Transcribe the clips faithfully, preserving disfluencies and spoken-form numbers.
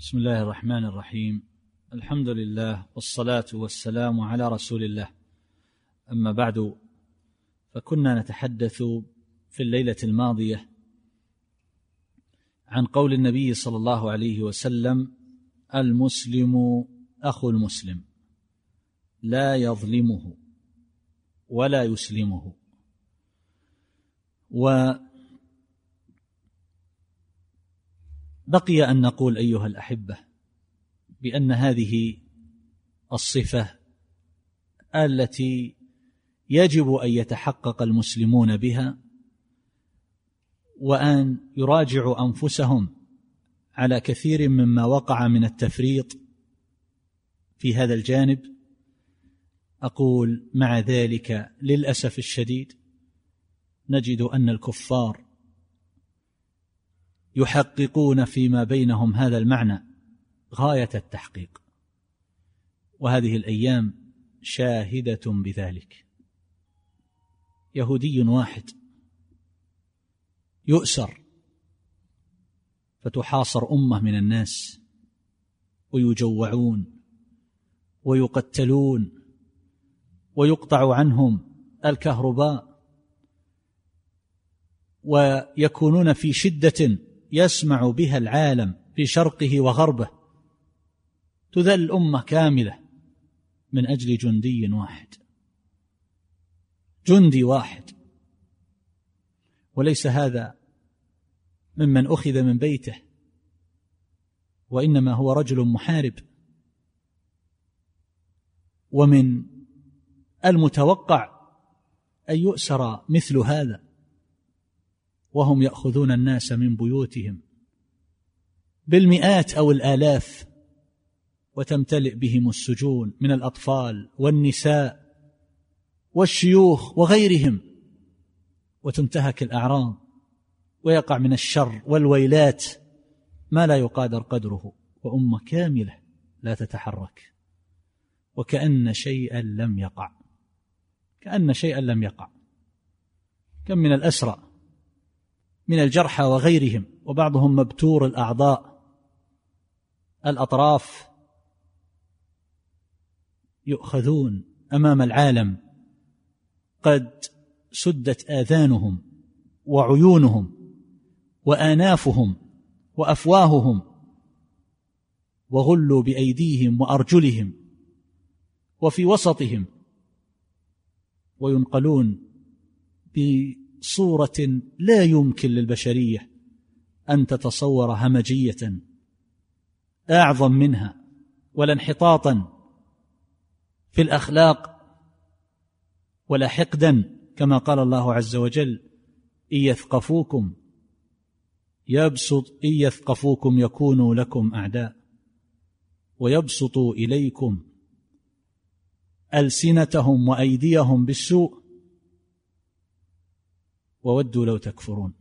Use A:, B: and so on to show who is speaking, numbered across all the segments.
A: بسم الله الرحمن الرحيم. الحمد لله والصلاة والسلام على رسول الله. أما بعد، فكنا نتحدث في الليلة الماضية عن قول النبي صلى الله عليه وسلم: المسلم أخو المسلم لا يظلمه ولا يسلمه. وبقي أن نقول أيها الأحبة بأن هذه الصفة التي يجب أن يتحقق المسلمون بها، وأن يراجعوا أنفسهم على كثير مما وقع من التفريط في هذا الجانب. أقول مع ذلك للأسف الشديد نجد أن الكفار يحققون فيما بينهم هذا المعنى غاية التحقيق، وهذه الأيام شاهدة بذلك. يهودي واحد يؤسر فتحاصر أمة من الناس ويجوعون ويقتلون ويقطع عنهم الكهرباء، ويكونون في شدة يسمع بها العالم في شرقه وغربه، تذل أمة كاملة من أجل جندي واحد، جندي واحد. وليس هذا ممن أخذ من بيته، وإنما هو رجل محارب. ومن المتوقع أن يؤسر مثل هذا وهم يأخذون الناس من بيوتهم بالمئات أو الآلاف، وتمتلئ بهم السجون من الأطفال والنساء والشيوخ وغيرهم، وتنتهك الأعراض ويقع من الشر والويلات ما لا يقادر قدره، وأمة كاملة لا تتحرك وكأن شيئا لم يقع، كأن شيئا لم يقع. كم من الأسرى من الجرحى وغيرهم، وبعضهم مبتور الأعضاء الأطراف، يؤخذون أمام العالم قد سدت آذانهم وعيونهم وآنافهم وأفواههم، وغلوا بأيديهم وأرجلهم وفي وسطهم، وينقلون بصورة لا يمكن للبشرية أن تتصور همجية أعظم منها، ولا انحطاطا في الأخلاق، ولا حقدا، كما قال الله عز وجل: إن يثقفوكم يبسط إن يثقفوكم يكونوا لكم أعداء ويبسطوا إليكم ألسنتهم وأيديهم بالسوء وودوا لو تكفرون.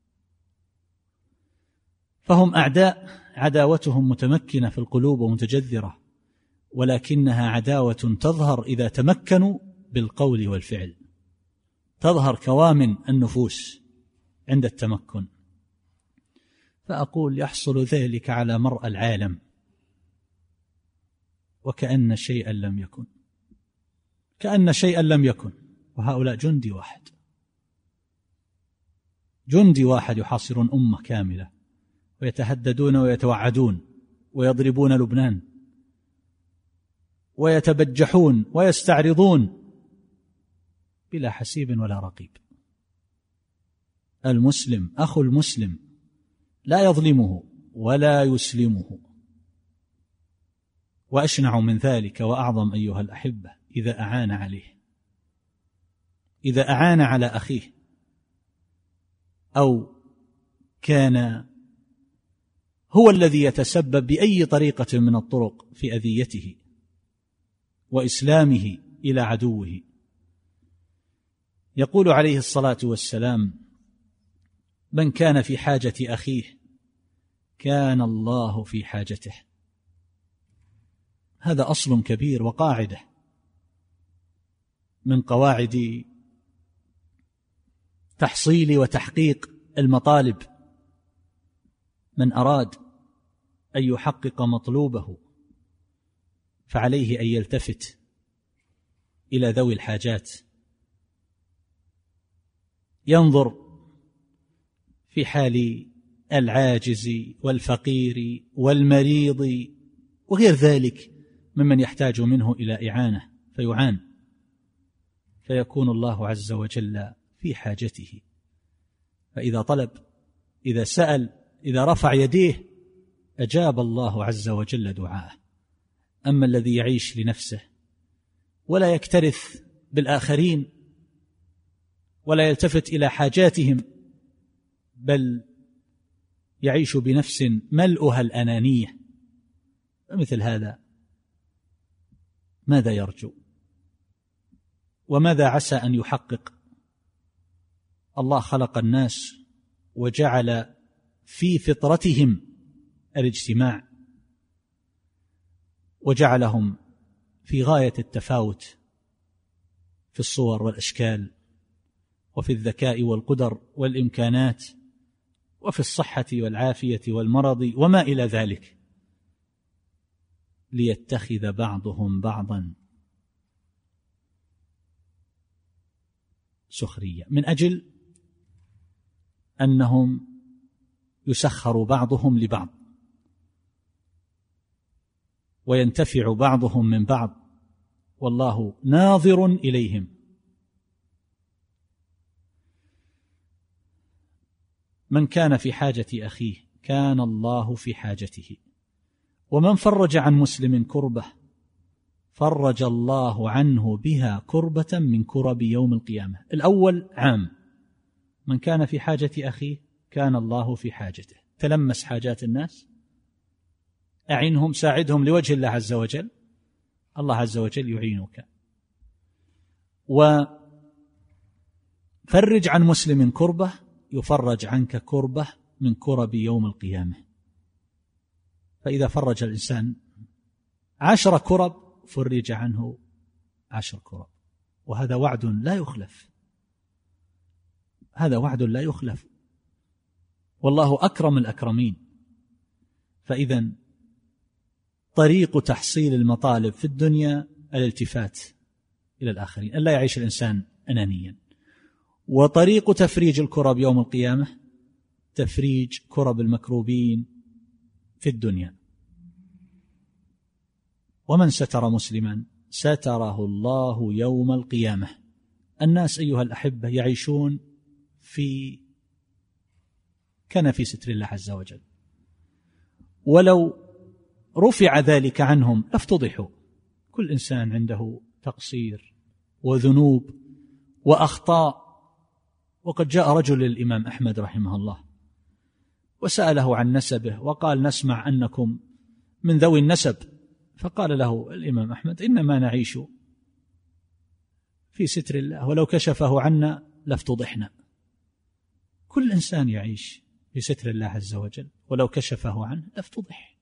A: فهم أعداء، عداوتهم متمكنة في القلوب ومتجذرة، ولكنها عداوة تظهر إذا تمكنوا بالقول والفعل، تظهر كوامن النفوس عند التمكن. فأقول يحصل ذلك على مرأى العالم وكأن شيئا لم يكن، كأن شيئا لم يكن، وهؤلاء جندي واحد، جندي واحد يحاصرون أمة كاملة، ويتهددون ويتوعدون ويضربون لبنان ويتبجحون ويستعرضون بلا حسيب ولا رقيب. المسلم أخو المسلم لا يظلمه ولا يسلمه. وأشنع من ذلك وأعظم أيها الأحبة إذا أعان عليه، إذا أعان على أخيه، أو كان هو الذي يتسبب بأي طريقة من الطرق في أذيته وإسلامه إلى عدوه. يقول عليه الصلاة والسلام: من كان في حاجة أخيه كان الله في حاجته. هذا أصل كبير وقاعدة من قواعد تحصيل وتحقيق المطالب. من أراد أن يحقق مطلوبه فعليه أن يلتفت إلى ذوي الحاجات، ينظر في حال العاجز والفقير والمريض وغير ذلك ممن يحتاج منه إلى إعانة فيعان، فيكون الله عز وجل في حاجته. فإذا طلب، إذا سأل، إذا رفع يديه أجاب الله عز وجل دعاءه. أما الذي يعيش لنفسه ولا يكترث بالآخرين ولا يلتفت إلى حاجاتهم، بل يعيش بنفس ملؤها الأنانية، فمثل هذا ماذا يرجو وماذا عسى أن يحقق؟ الله خلق الناس وجعل في فطرتهم الاجتماع، وجعلهم في غاية التفاوت في الصور والأشكال وفي الذكاء والقدر والإمكانات وفي الصحة والعافية والمرض وما إلى ذلك، ليتخذ بعضهم بعضا سخرية، من أجل أنهم يسخر بعضهم لبعض وينتفع بعضهم من بعض، والله ناظر إليهم. من كان في حاجة أخيه كان الله في حاجته، ومن فرج عن مسلم كربة فرج الله عنه بها كربة من كرب يوم القيامة. الأول عام، من كان في حاجة أخيه كان الله في حاجته، تلمس حاجات الناس، أعنهم، ساعدهم لوجه الله عز وجل، الله عز وجل يعينك. وفرج عن مسلم كربة يفرج عنك كربة من كرب يوم القيامة. فإذا فرج الإنسان عشر كرب فرج عنه عشر كرب، وهذا وعد لا يخلف، هذا وعد لا يخلف، والله أكرم الأكرمين. فإذا طريق تحصيل المطالب في الدنيا الالتفات إلى الآخرين، ألا يعيش الإنسان أنانيا، وطريق تفريج الكرب يوم القيامة تفريج كرب المكروبين في الدنيا. ومن ستر مسلما ستره الله يوم القيامة. الناس أيها الأحبة يعيشون في كنف ستر الله عز وجل، ولو رفع ذلك عنهم لافتضحوا. كل إنسان عنده تقصير وذنوب وأخطاء. وقد جاء رجل للإمام أحمد رحمه الله وسأله عن نسبه، وقال نسمع أنكم من ذوي النسب، فقال له الإمام أحمد إنما نعيش في ستر الله، ولو كشفه عنا لافتضحنا. كل إنسان يعيش في ستر الله عز وجل، ولو كشفه عنه لافتضح.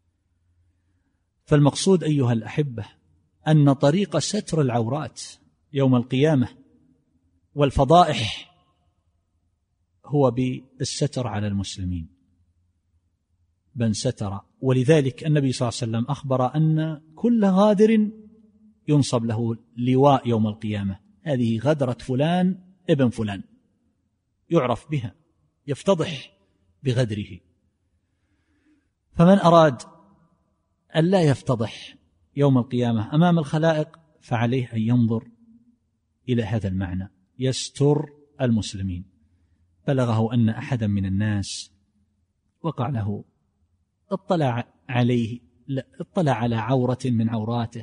A: فالمقصود أيها الأحبة أن طريق ستر العورات يوم القيامة والفضائح هو بالستر على المسلمين، بل ستر. ولذلك النبي صلى الله عليه وسلم أخبر أن كل غادر ينصب له لواء يوم القيامة، هذه غدرة فلان ابن فلان، يعرف بها، يفتضح بغدره. فمن أراد أن لا يفتضح يوم القيامة أمام الخلائق فعليه أن ينظر إلى هذا المعنى، يستر المسلمين. بلغه أن أحدا من الناس وقع له، اطلع عليه، اطلع على عورة من عوراته،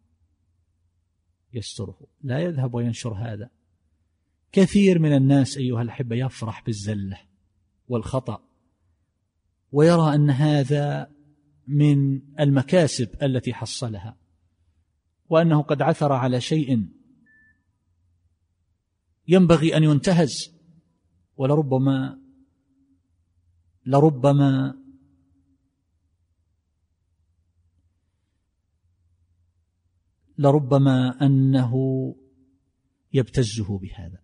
A: يستره، لا يذهب وينشر هذا. كثير من الناس أيها الأحبة يفرح بالزلة والخطأ، ويرى أن هذا من المكاسب التي حصلها، وأنه قد عثر على شيء ينبغي أن ينتهز. ولربما لربما لربما أنه يبتزه بهذا،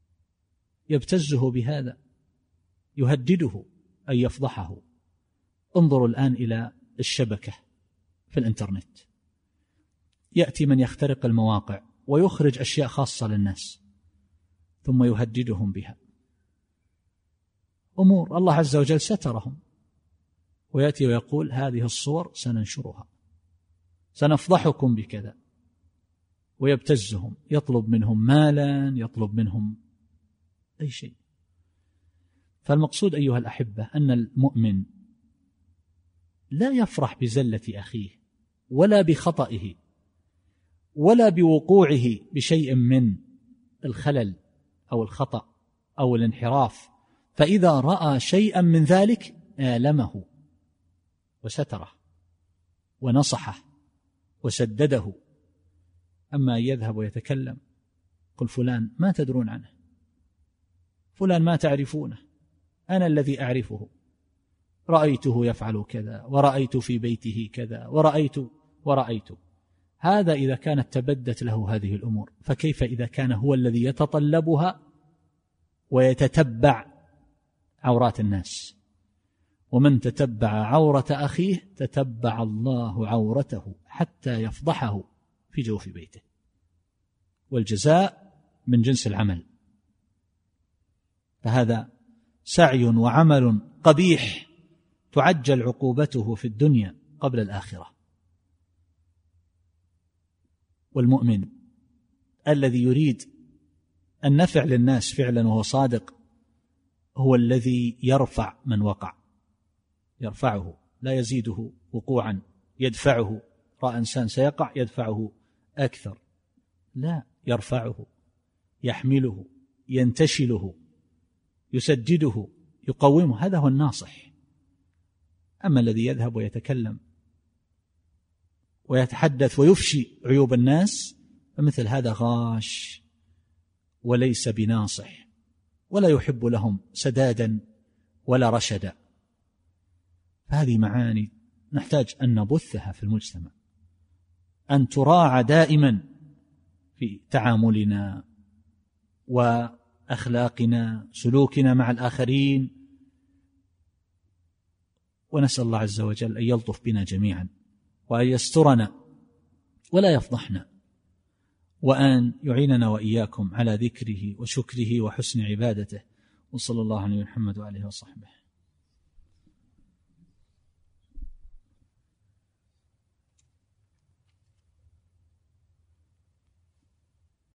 A: يبتزه بهذا، يهدده أن يفضحه. انظروا الآن إلى الشبكة في الإنترنت، يأتي من يخترق المواقع ويخرج أشياء خاصة للناس ثم يهددهم بها، أمور الله عز وجل سترهم، ويأتي ويقول هذه الصور سننشرها، سنفضحكم بكذا، ويبتزهم، يطلب منهم مالا، يطلب منهم أي شيء. فالمقصود أيها الأحبة أن المؤمن لا يفرح بزلة أخيه ولا بخطئه ولا بوقوعه بشيء من الخلل أو الخطأ أو الانحراف، فإذا رأى شيئا من ذلك آلمه وستره ونصحه وسدده. أما يذهب ويتكلم قل فلان ما تدرون عنه، فلان ما تعرفونه، أنا الذي أعرفه، رأيته يفعل كذا، ورأيت في بيته كذا، ورأيت ورأيت. هذا إذا كانت تبدت له هذه الأمور، فكيف إذا كان هو الذي يتطلبها ويتتبع عورات الناس؟ ومن تتبع عورة أخيه تتبع الله عورته حتى يفضحه في جوف بيته، والجزاء من جنس العمل. فهذا سعي وعمل قبيح تعجل عقوبته في الدنيا قبل الآخرة. والمؤمن الذي يريد النفع للناس فعلا وهو صادق هو الذي يرفع من وقع، يرفعه لا يزيده وقوعا، يدفعه، رأى إنسان سيقع يدفعه أكثر، لا، يرفعه، يحمله، ينتشله، يسدده، يقومه. هذا هو الناصح. أما الذي يذهب ويتكلم ويتحدث ويفشي عيوب الناس فمثل هذا غاش وليس بناصح، ولا يحب لهم سدادا ولا رشدا. فهذه معاني نحتاج أن نبثها في المجتمع، أن تراعى دائما في تعاملنا وأخلاقنا، سلوكنا مع الآخرين. ونسأل الله عز وجل أن يلطف بنا جميعا وأن يسترنا ولا يفضحنا، وأن يعيننا وإياكم على ذكره وشكره وحسن عبادته. وصلى الله عليه محمد وآله وصحبه.